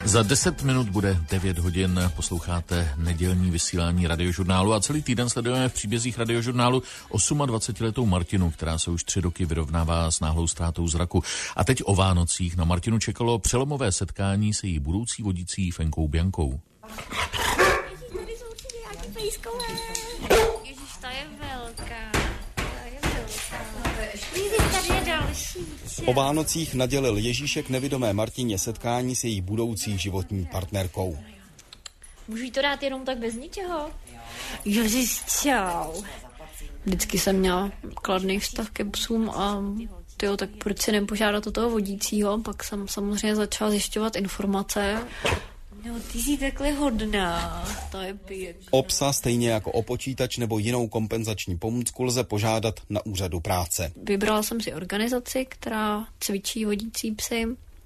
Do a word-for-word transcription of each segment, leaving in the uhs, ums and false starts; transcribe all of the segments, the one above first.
Za deset minut bude devět hodin, posloucháte nedělní vysílání Radiožurnálu a celý týden sledujeme v příbězích Radiožurnálu dvacetiosmiletou Martinu, která se už tři roky vyrovnává s náhlou ztrátou zraku. A teď o Vánocích na Martinu čekalo přelomové setkání se její budoucí vodící Fenkou Biankou. Ježiš, ta je velká. O Vánocích nadělil Ježíšek nevidomé Martině setkání s její budoucí životní partnerkou. Můžu jí to dát jenom tak bez ničeho? Ježiš, čau. Vždycky jsem měla kladný vztah ke psům a tyjo, tak proč si nepožádat o toho vodícího? Pak jsem samozřejmě začala zjišťovat informace. No, ty jsi takhle hodná. To je pěkný. O psa stejně jako o počítač nebo jinou kompenzační pomůcku lze požádat na úřadu práce. Vybrala jsem si organizaci, která cvičí vodící psy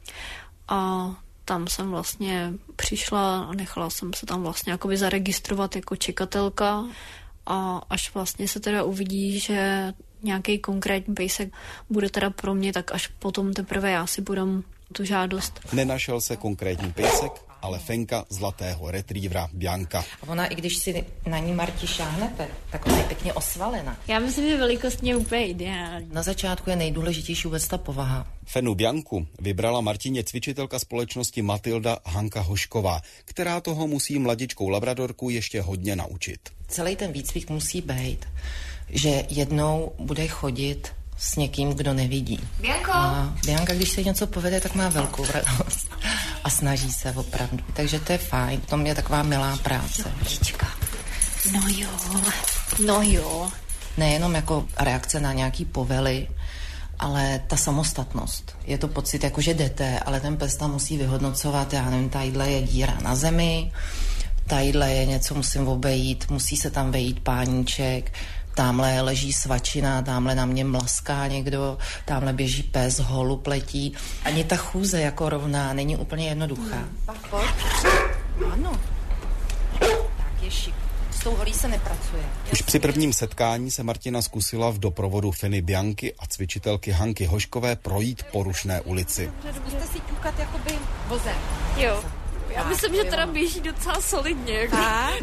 a tam jsem vlastně přišla a nechala jsem se tam vlastně jakoby zaregistrovat jako čekatelka a až vlastně se teda uvidí, že nějaký konkrétní pejsek bude teda pro mě, tak až potom teprve já si podám tu žádost. Nenašel se konkrétní pejsek, ale Fenka zlatého retrievera Bianka. A ona, i když si na ní, Marti, šáhnete, tak ona je pěkně osvalena. Já myslím, že velikostně je úplně ideální. Na začátku je nejdůležitější vůbec ta povaha. Fenu Bianku vybrala Martině cvičitelka společnosti Matilda Hanka Hošková, která toho musí mladičkou labradorku ještě hodně naučit. Celý ten výcvik musí být, že jednou bude chodit s někým, kdo nevidí. Bianko! A Bianka, když se něco povede, tak má velkou radost. A snaží se opravdu. Takže to je fajn. To je taková milá práce. Čička. No jo, no jo. Nejenom jako reakce na nějaký povely, ale ta samostatnost. Je to pocit, jako že jdete, ale ten pes tam musí vyhodnocovat, já nevím, tadyhle je díra na zemi, tadyhle je něco, musím obejít, musí se tam vejít páníček, tamhle leží svačina, tamhle na mě mlaská někdo, tamhle běží pes, holu pletí. Ani ta chůze jako rovná není úplně jednoduchá. Hmm, pak pojď. Ano. Tak je šik. S tou holí se nepracuje. Už při prvním setkání se Martina zkusila v doprovodu Feny Bianky a cvičitelky Hanky Hoškové projít po rušné ulici. Zkuste si ťukat jakoby vozem. Jo. Já myslím, že teda běží docela solidně. Jako.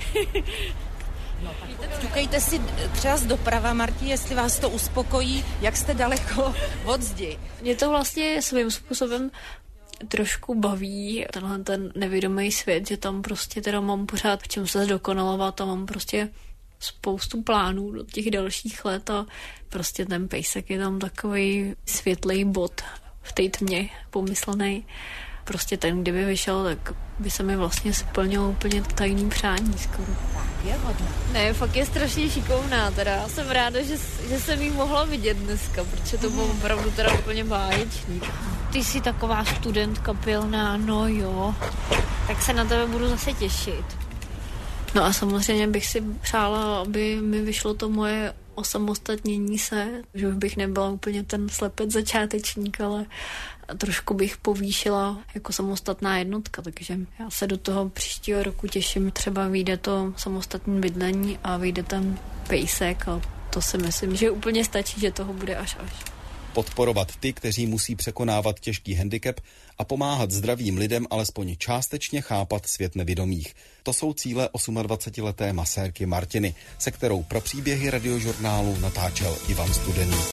No, ťukejte si třeba z doprava, Marti, jestli vás to uspokojí, jak jste daleko od zdi. Mě to vlastně svým způsobem trošku baví, tenhle ten nevědomý svět, že tam prostě teda mám pořád v čem se zdokonalovat a mám prostě spoustu plánů do těch dalších let a prostě ten pejsek je tam takový světlej bod v té tmě pomyslený. Prostě ten, kdyby vyšel, tak by se mi vlastně splnilo úplně tajný přání skoro. Tak, je hodná. Ne, fakt je strašně šikovná teda. Já jsem ráda, že, že jsem jí mohla vidět dneska, protože to bylo opravdu teda úplně báječný. Ty jsi taková studentka pilná, no jo. Tak se na tebe budu zase těšit. No a samozřejmě bych si přála, aby mi vyšlo to moje osamostatnění se, že už bych nebyla úplně ten slepec začátečník, ale trošku bych povýšila jako samostatná jednotka, takže já se do toho příštího roku těším. Třeba vyjde to samostatné bydlení a vyjde ten pejsek a to si myslím, že úplně stačí, že toho bude až až. Podporovat ty, kteří musí překonávat těžký handicap a pomáhat zdravým lidem alespoň částečně chápat svět nevidomých. To jsou cíle dvacetiosmileté masérky Martiny, se kterou pro příběhy Radiožurnálu natáčel Ivan Studený.